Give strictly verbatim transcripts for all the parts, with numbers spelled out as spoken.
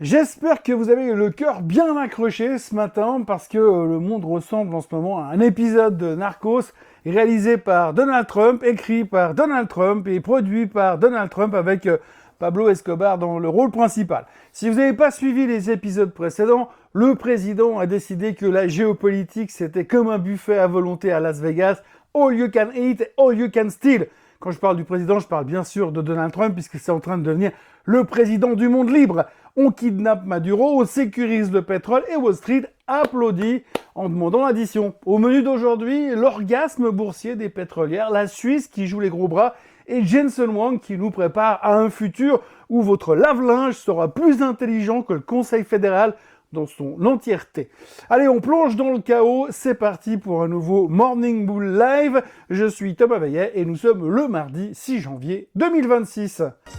J'espère que vous avez le cœur bien accroché ce matin parce que le monde ressemble en ce moment à un épisode de Narcos réalisé par Donald Trump, écrit par Donald Trump et produit par Donald Trump avec Pablo Escobar dans le rôle principal. Si vous n'avez pas suivi les épisodes précédents, le président a décidé que la géopolitique c'était comme un buffet à volonté à Las Vegas, all you can eat, all you can steal. Quand je parle du président, je parle bien sûr de Donald Trump puisque c'est en train de devenir le président du monde libre. On kidnappe Maduro, on sécurise le pétrole et Wall Street applaudit en demandant l'addition. Au menu d'aujourd'hui, l'orgasme boursier des pétrolières, la Suisse qui joue les gros bras et Jensen Huang qui nous prépare à un futur où votre lave-linge sera plus intelligent que le Conseil fédéral dans son entièreté. Allez, on plonge dans le chaos, c'est parti pour un nouveau Morning Bull Live. Je suis Thomas Veillet et nous sommes le mardi six janvier deux mille vingt-six.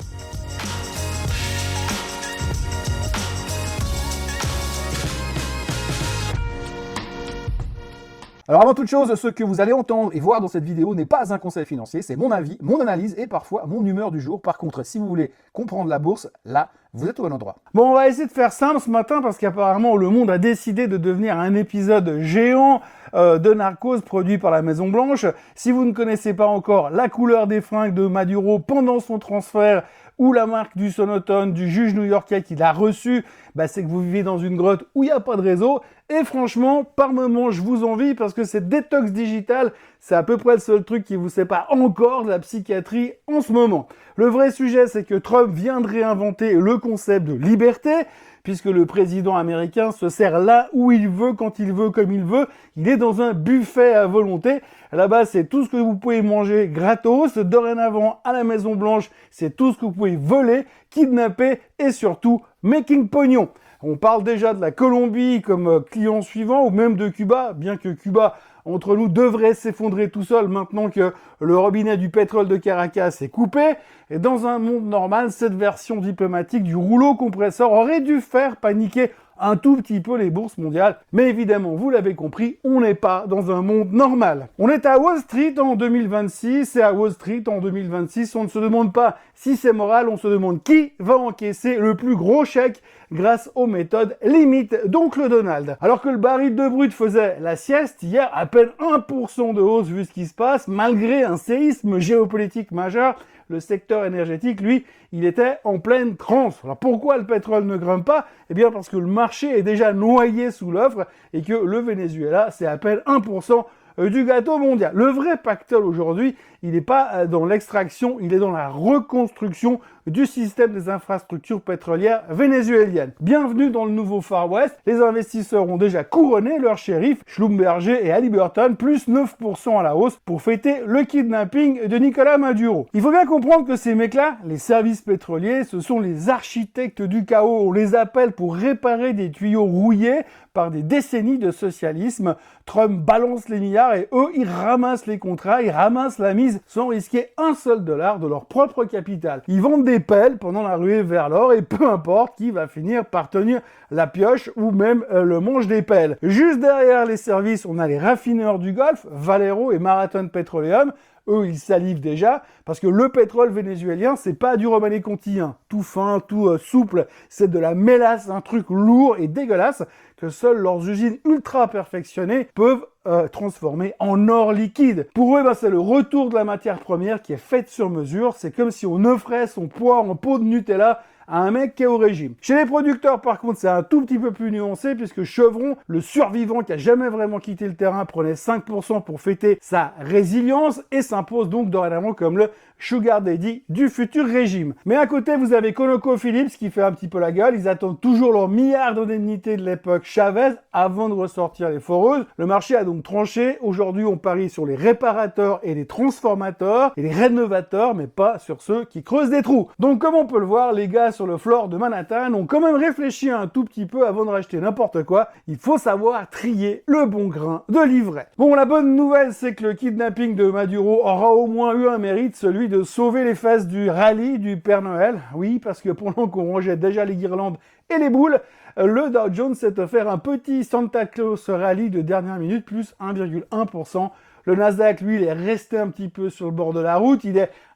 Alors avant toute chose, ce que vous allez entendre et voir dans cette vidéo n'est pas un conseil financier, c'est mon avis, mon analyse et parfois mon humeur du jour. Par contre, si vous voulez comprendre la bourse, là, vous êtes au bon endroit. Bon, on va essayer de faire simple ce matin parce qu'apparemment le monde a décidé de devenir un épisode géant euh, de Narcos produit par la Maison Blanche. Si vous ne connaissez pas encore la couleur des fringues de Maduro pendant son transfert ou la marque du sonotone du juge new-yorkais qui l'a reçu, bah c'est que vous vivez dans une grotte où il n'y a pas de réseau. Et franchement, par moments, je vous envie parce que cette détox digitale, c'est à peu près le seul truc qui vous sépare encore de la psychiatrie en ce moment. Le vrai sujet, c'est que Trump vient de réinventer le concept de liberté, puisque le président américain se sert là où il veut, quand il veut, comme il veut. Il est dans un buffet à volonté. Là-bas, c'est tout ce que vous pouvez manger gratos. Dorénavant, à la Maison-Blanche, c'est tout ce que vous pouvez voler, kidnapper et surtout making pognon. On parle déjà de la Colombie comme client suivant ou même de Cuba, bien que Cuba, entre nous, devrait s'effondrer tout seul maintenant que le robinet du pétrole de Caracas est coupé. Et dans un monde normal, cette version diplomatique du rouleau compresseur aurait dû faire paniquer un tout petit peu les bourses mondiales. Mais évidemment, vous l'avez compris, on n'est pas dans un monde normal. On est à Wall Street en deux mille vingt-six, et à Wall Street en deux mille vingt-six, on ne se demande pas si c'est moral, on se demande qui va encaisser le plus gros chèque grâce aux méthodes limite d'Oncle Donald. Alors que le baril de brut faisait la sieste, hier, à peine un pour cent de hausse vu ce qui se passe, malgré un séisme géopolitique majeur, le secteur énergétique, lui, il était en pleine transe. Alors pourquoi le pétrole ne grimpe pas? Eh bien parce que le marché est déjà noyé sous l'offre et que le Venezuela, c'est à peine un pour cent du gâteau mondial. Le vrai pactole aujourd'hui, il n'est pas dans l'extraction, il est dans la reconstruction du système des infrastructures pétrolières vénézuéliennes. Bienvenue dans le nouveau Far West. Les investisseurs ont déjà couronné leur shérif, Schlumberger et Halliburton, plus neuf pour cent à la hausse pour fêter le kidnapping de Nicolas Maduro. Il faut bien comprendre que ces mecs-là, les services pétroliers, ce sont les architectes du chaos. On les appelle pour réparer des tuyaux rouillés par des décennies de socialisme. Trump balance les milliards et eux, ils ramassent les contrats, ils ramassent la mise sans risquer un seul dollar de leur propre capital. Ils vendent des pelles pendant la ruée vers l'or et peu importe qui va finir par tenir la pioche ou même euh, le manche des pelles. Juste derrière les services, on a les raffineurs du Golfe, Valero et Marathon Petroleum. Eux, ils salivent déjà, parce que le pétrole vénézuélien, c'est pas du Romanée Conti, hein. Tout fin, tout euh, souple, c'est de la mélasse, un truc lourd et dégueulasse que seules leurs usines ultra perfectionnées peuvent euh, transformer en or liquide. Pour eux, ben, c'est le retour de la matière première qui est faite sur mesure. C'est comme si on offrait son poids en pot de Nutella à un mec qui est au régime. Chez les producteurs, par contre, c'est un tout petit peu plus nuancé puisque Chevron, le survivant qui a jamais vraiment quitté le terrain, prenait cinq pour cent pour fêter sa résilience et s'impose donc dorénavant comme le Sugar Daddy du futur régime. Mais à côté, vous avez ConocoPhillips qui fait un petit peu la gueule. Ils attendent toujours leurs milliards d'indemnités de l'époque Chavez avant de ressortir les foreuses. Le marché a donc tranché. Aujourd'hui, on parie sur les réparateurs et les transformateurs et les rénovateurs, mais pas sur ceux qui creusent des trous. Donc, comme on peut le voir, les gars sur le floor de Manhattan ont quand même réfléchi un tout petit peu avant de racheter n'importe quoi. Il faut savoir trier le bon grain de livret. Bon, la bonne nouvelle, c'est que le kidnapping de Maduro aura au moins eu un mérite, celui de sauver les fesses du rallye du Père Noël. Oui, parce que pendant qu'on rangeait déjà les guirlandes et les boules, le Dow Jones s'est offert un petit Santa Claus rallye de dernière minute, plus un virgule un pour cent. Le Nasdaq, lui, il est resté un petit peu sur le bord de la route. Il est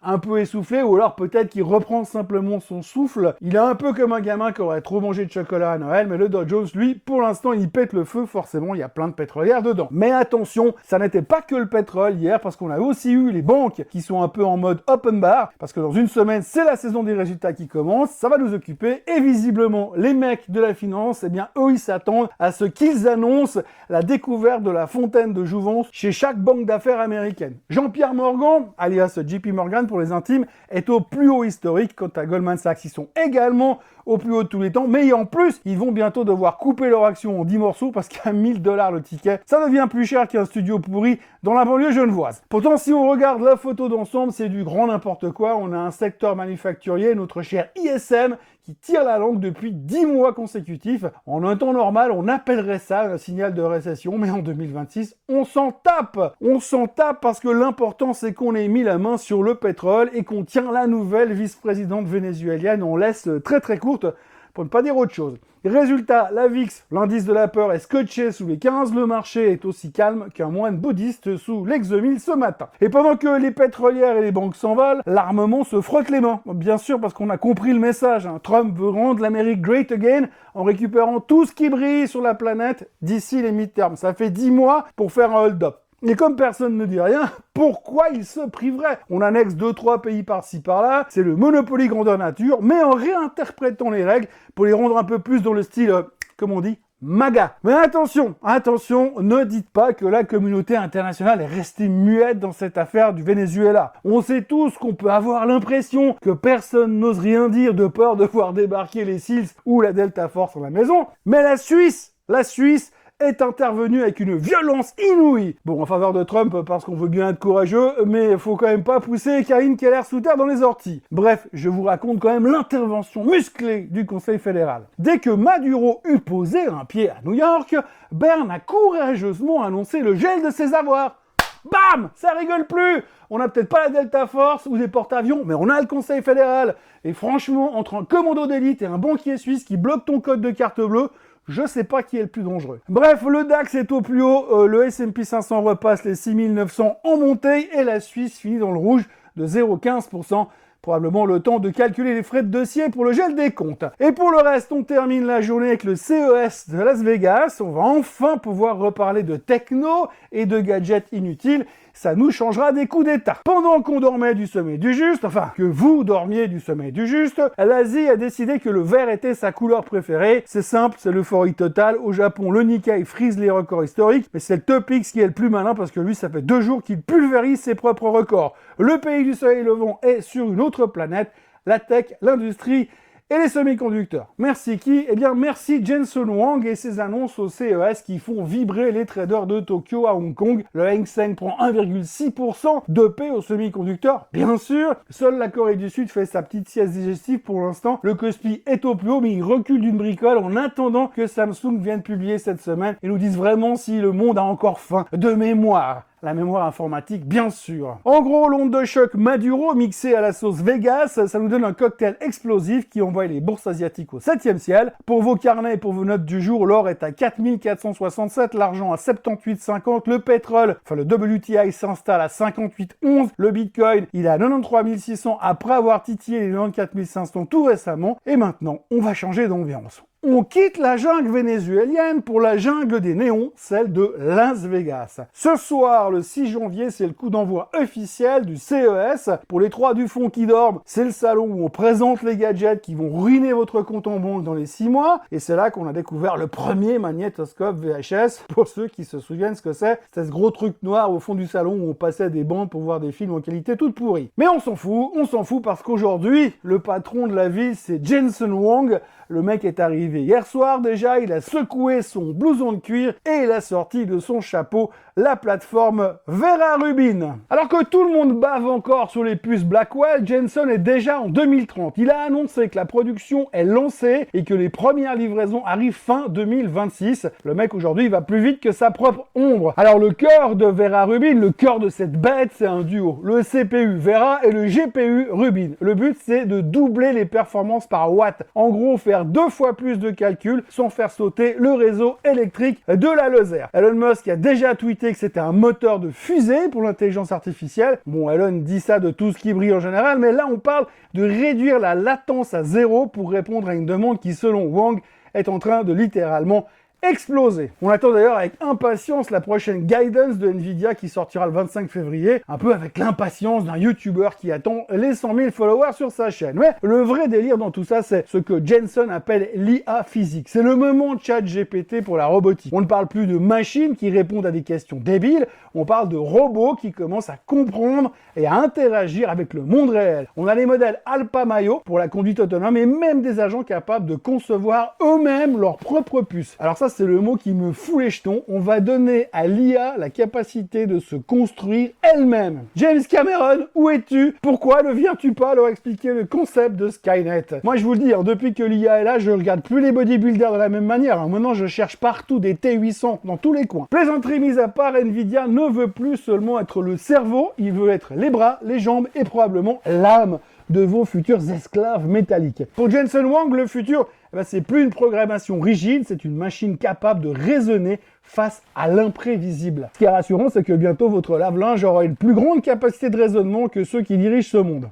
un peu essoufflé, ou alors peut-être qu'il reprend simplement son souffle. Il est un peu comme un gamin qui aurait trop mangé de chocolat à Noël, mais le Dow Jones, lui, pour l'instant, il pète le feu, forcément, il y a plein de pétrolières dedans. Mais attention, ça n'était pas que le pétrole hier, parce qu'on a aussi eu les banques qui sont un peu en mode open bar, parce que dans une semaine, c'est la saison des résultats qui commence, ça va nous occuper, et visiblement, les mecs de la finance, eh bien, eux, ils s'attendent à ce qu'ils annoncent la découverte de la fontaine de jouvence chez chaque banque d'affaires américaine. Jean-Pierre Morgan, alias J P Morgan pour les intimes, est au plus haut historique. Quant à Goldman Sachs, ils sont également au plus haut de tous les temps, mais en plus, ils vont bientôt devoir couper leur action en dix morceaux parce qu'à mille dollars le ticket, ça devient plus cher qu'un studio pourri dans la banlieue genevoise. Pourtant, si on regarde la photo d'ensemble, c'est du grand n'importe quoi. On a un secteur manufacturier, notre cher I S M, qui tire la langue depuis dix mois consécutifs. En un temps normal, on appellerait ça un signal de récession, mais en deux mille vingt-six, on s'en tape. On s'en tape parce que l'important, c'est qu'on ait mis la main sur le pétrole et qu'on tient la nouvelle vice-présidente vénézuélienne. On laisse très très courte pour ne pas dire autre chose. Résultat, la V I X, l'indice de la peur, est scotché sous les quinze. Le marché est aussi calme qu'un moine bouddhiste sous l'exomile ce matin. Et pendant que les pétrolières et les banques s'envolent, l'armement se frotte les mains. Bien sûr, parce qu'on a compris le message. Hein. Trump veut rendre l'Amérique great again en récupérant tout ce qui brille sur la planète d'ici les midterms. Ça fait dix mois pour faire un hold-up. Et comme personne ne dit rien, pourquoi il se priverait? On annexe deux trois pays par-ci par-là, c'est le Monopoly grandeur nature, mais en réinterprétant les règles pour les rendre un peu plus dans le style, euh, comme on dit, MAGA. Mais attention, attention, ne dites pas que la communauté internationale est restée muette dans cette affaire du Venezuela. On sait tous qu'on peut avoir l'impression que personne n'ose rien dire de peur de voir débarquer les SEALs ou la Delta Force dans la maison, mais la Suisse, la Suisse, est intervenu avec une violence inouïe. Bon, en faveur de Trump, parce qu'on veut bien être courageux, mais faut quand même pas pousser Karine Keller sous terre dans les orties. Bref, je vous raconte quand même l'intervention musclée du Conseil fédéral. Dès que Maduro eut posé un pied à New York, Berne a courageusement annoncé le gel de ses avoirs. Bam! Ça rigole plus! On n'a peut-être pas la Delta Force ou des porte-avions, mais on a le Conseil fédéral. Et franchement, entre un commando d'élite et un banquier suisse qui bloque ton code de carte bleue, je sais pas qui est le plus dangereux. Bref, le DAX est au plus haut, euh, le S and P cinq cents repasse les six mille neuf cents en montée et la Suisse finit dans le rouge de zéro virgule quinze pour cent. Probablement le temps de calculer les frais de dossier pour le gel des comptes. Et pour le reste, on termine la journée avec le C E S de Las Vegas. On va enfin pouvoir reparler de techno et de gadgets inutiles. Ça nous changera des coups d'état. Pendant qu'on dormait du sommeil du juste, enfin, que vous dormiez du sommeil du juste, l'Asie a décidé que le vert était sa couleur préférée. C'est simple, c'est l'euphorie totale. Au Japon, le Nikkei frise les records historiques, mais c'est le Topix qui est le plus malin parce que lui, ça fait deux jours qu'il pulvérise ses propres records. Le pays du soleil levant est sur une autre planète, la tech, l'industrie et les semi-conducteurs. Merci qui? Eh bien, merci Jensen Huang et ses annonces au C E S qui font vibrer les traders de Tokyo à Hong Kong. Le Hang Seng prend un virgule six pour cent de paix aux semi-conducteurs. Bien sûr, seule la Corée du Sud fait sa petite sieste digestive pour l'instant. Le Kospi est au plus haut, mais il recule d'une bricole en attendant que Samsung vienne publier cette semaine et nous dise vraiment si le monde a encore faim de mémoire. La mémoire informatique, bien sûr. En gros, l'onde de choc Maduro mixée à la sauce Vegas, ça nous donne un cocktail explosif qui envoie les bourses asiatiques au septième ciel. Pour vos carnets et pour vos notes du jour, l'or est à quatre mille quatre cent soixante-sept, l'argent à soixante-dix-huit virgule cinquante, le pétrole, enfin le W T I s'installe à cinquante-huit virgule onze, le bitcoin, il est à quatre-vingt-treize mille six cents après avoir titillé les quatre-vingt-quatorze mille cinq cents tout récemment. Et maintenant, on va changer d'ambiance. On quitte la jungle vénézuélienne pour la jungle des néons, celle de Las Vegas. Ce soir, le six janvier, c'est le coup d'envoi officiel du C E S. Pour les trois du fond qui dorment, c'est le salon où on présente les gadgets qui vont ruiner votre compte en banque dans les six mois. Et c'est là qu'on a découvert le premier magnétoscope V H S. Pour ceux qui se souviennent ce que c'est, c'est ce gros truc noir au fond du salon où on passait des bandes pour voir des films en qualité toute pourrie. Mais on s'en fout, on s'en fout parce qu'aujourd'hui, le patron de la ville, c'est Jensen Huang. Le mec est arrivé hier soir déjà, il a secoué son blouson de cuir et il a sorti de son chapeau la plateforme Vera Rubin. Alors que tout le monde bave encore sur les puces Blackwell, Jensen est déjà en deux mille trente. Il a annoncé que la production est lancée et que les premières livraisons arrivent fin deux mille vingt-six. Le mec aujourd'hui va plus vite que sa propre ombre. Alors le cœur de Vera Rubin, le cœur de cette bête, c'est un duo. Le C P U Vera et le G P U Rubin. Le but c'est de doubler les performances par watt. En gros, faire faire deux fois plus de calculs sans faire sauter le réseau électrique de la Lozère. Elon Musk a déjà tweeté que c'était un moteur de fusée pour l'intelligence artificielle. Bon, Elon dit ça de tout ce qui brille en général, mais là on parle de réduire la latence à zéro pour répondre à une demande qui, selon Wang, est en train de littéralement exploser. On attend d'ailleurs avec impatience la prochaine guidance de Nvidia qui sortira le vingt-cinq février, un peu avec l'impatience d'un YouTuber qui attend les cent mille followers sur sa chaîne. Mais le vrai délire dans tout ça, c'est ce que Jensen appelle l'I A physique. C'est le moment ChatGPT pour la robotique. On ne parle plus de machines qui répondent à des questions débiles, on parle de robots qui commencent à comprendre et à interagir avec le monde réel. On a les modèles Alpha Mayo pour la conduite autonome et même des agents capables de concevoir eux-mêmes leurs propres puces. Alors ça, c'est le mot qui me fout les jetons. On va donner à l'I A la capacité de se construire elle-même. James Cameron, où es-tu? Pourquoi ne viens-tu pas leur expliquer le concept de Skynet? Moi, je vous le dis, hein, depuis que l'I A est là, je regarde plus les bodybuilders de la même manière. Hein. Maintenant, je cherche partout des T huit cents dans tous les coins. Plaisanterie mise à part, Nvidia ne veut plus seulement être le cerveau, il veut être les bras, les jambes et probablement l'âme de vos futurs esclaves métalliques. Pour Jensen Huang, le futur, eh ben, c'est plus une programmation rigide, c'est une machine capable de raisonner face à l'imprévisible. Ce qui est rassurant, c'est que bientôt votre lave-linge aura une plus grande capacité de raisonnement que ceux qui dirigent ce monde.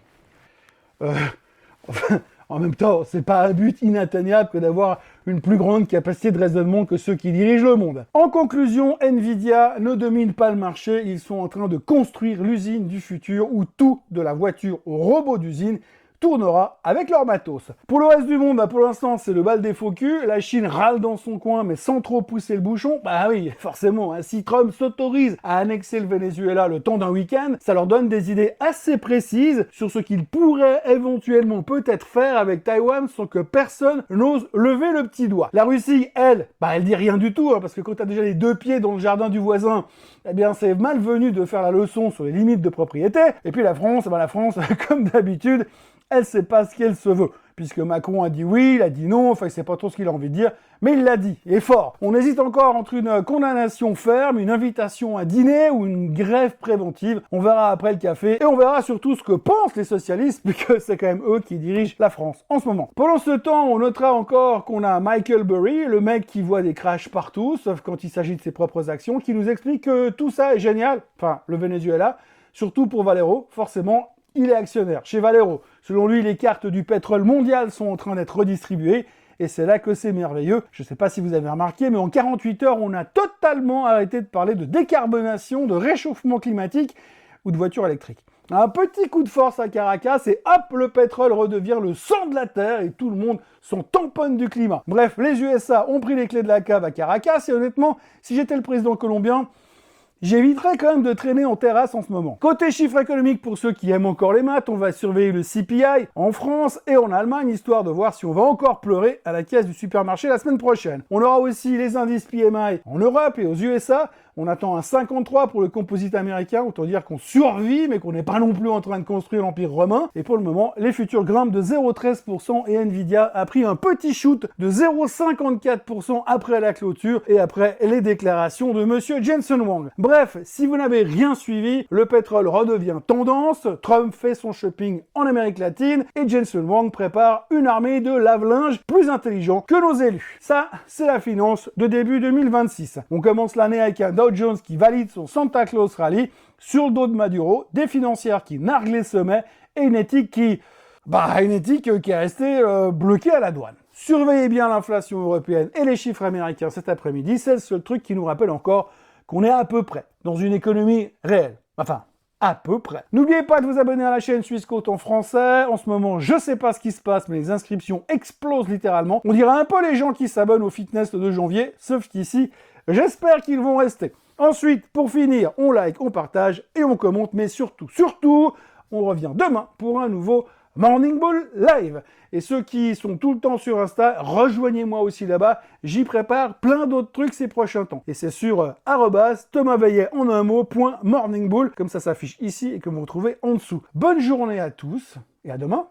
Euh, enfin, en même temps, c'est pas un but inatteignable que d'avoir une plus grande capacité de raisonnement que ceux qui dirigent le monde. En conclusion, Nvidia ne domine pas le marché, ils sont en train de construire l'usine du futur où tout, de la voiture au robot d'usine, tournera avec leur matos. Pour le reste du monde, bah pour l'instant, c'est le bal des faux culs. La Chine râle dans son coin, mais sans trop pousser le bouchon. Bah oui, forcément, hein, si Trump s'autorise à annexer le Venezuela le temps d'un week-end, ça leur donne des idées assez précises sur ce qu'ils pourraient éventuellement peut-être faire avec Taïwan sans que personne n'ose lever le petit doigt. La Russie, elle, bah elle dit rien du tout, hein, parce que quand t'as déjà les deux pieds dans le jardin du voisin, eh bien c'est malvenu de faire la leçon sur les limites de propriété. Et puis la France, bah la France, comme d'habitude, elle sait pas ce qu'elle se veut, puisque Macron a dit oui, il a dit non, enfin il sait pas trop ce qu'il a envie de dire, mais il l'a dit, et fort. On hésite encore entre une condamnation ferme, une invitation à dîner ou une grève préventive. On verra après le café, et on verra surtout ce que pensent les socialistes, puisque c'est quand même eux qui dirigent la France en ce moment. Pendant ce temps, on notera encore qu'on a Michael Burry, le mec qui voit des crashs partout, sauf quand il s'agit de ses propres actions, qui nous explique que tout ça est génial, enfin le Venezuela, surtout pour Valero, forcément, il est actionnaire chez Valero. Selon lui, les cartes du pétrole mondial sont en train d'être redistribuées et c'est là que c'est merveilleux. Je ne sais pas si vous avez remarqué, mais en quarante-huit heures, on a totalement arrêté de parler de décarbonation, de réchauffement climatique ou de voitures électriques. Un petit coup de force à Caracas et hop, le pétrole redevient le sang de la terre et tout le monde s'en tamponne du climat. Bref, les U S A ont pris les clés de la cave à Caracas et honnêtement, si j'étais le président colombien, j'éviterais quand même de traîner en terrasse en ce moment. Côté chiffres économiques, pour ceux qui aiment encore les maths, on va surveiller le C P I en France et en Allemagne, histoire de voir si on va encore pleurer à la caisse du supermarché la semaine prochaine. On aura aussi les indices P M I en Europe et aux U S A. On attend un cinquante-trois pour le composite américain, autant dire qu'on survit, mais qu'on n'est pas non plus en train de construire l'Empire romain. Et pour le moment, les futurs grimpent de zéro virgule treize pour cent et Nvidia a pris un petit shoot de zéro virgule cinquante-quatre pour cent après la clôture et après les déclarations de monsieur Jensen Huang. Bref, si vous n'avez rien suivi, le pétrole redevient tendance, Trump fait son shopping en Amérique latine et Jensen Huang prépare une armée de lave-linge plus intelligents que nos élus. Ça, c'est la finance de début deux mille vingt-six. On commence l'année avec un Dow Jones qui valide son Santa Claus Rally sur le dos de Maduro, des financières qui narguent les sommets et une éthique qui... Bah, une éthique qui est restée euh, bloquée à la douane. Surveillez bien l'inflation européenne et les chiffres américains cet après-midi, c'est le seul truc qui nous rappelle encore qu'on est à peu près dans une économie réelle. Enfin, à peu près. N'oubliez pas de vous abonner à la chaîne Suisse Côte en français. En ce moment, je sais pas ce qui se passe, mais les inscriptions explosent littéralement. On dirait un peu les gens qui s'abonnent au fitness le deux janvier, sauf qu'ici, j'espère qu'ils vont rester. Ensuite, pour finir, on like, on partage et on commente, mais surtout, surtout, on revient demain pour un nouveau Morning Bull Live. Et ceux qui sont tout le temps sur Insta, rejoignez-moi aussi là-bas. J'y prépare plein d'autres trucs ces prochains temps. Et c'est sur euh, arrobas Thomas Veillet en un mot, point Morning Bull, comme ça s'affiche ici et que vous retrouvez en dessous. Bonne journée à tous et à demain.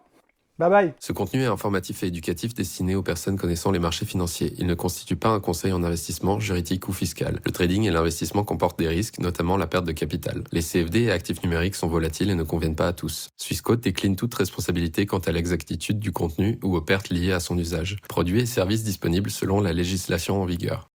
Bye bye. Ce contenu est informatif et éducatif destiné aux personnes connaissant les marchés financiers. Il ne constitue pas un conseil en investissement, juridique ou fiscal. Le trading et l'investissement comportent des risques, notamment la perte de capital. Les C F D et actifs numériques sont volatiles et ne conviennent pas à tous. Swissquote décline toute responsabilité quant à l'exactitude du contenu ou aux pertes liées à son usage. Produits et services disponibles selon la législation en vigueur.